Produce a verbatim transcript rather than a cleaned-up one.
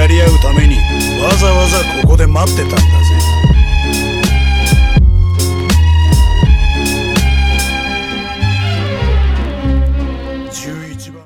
り合うためにわざわざここで待ってたんだぜ。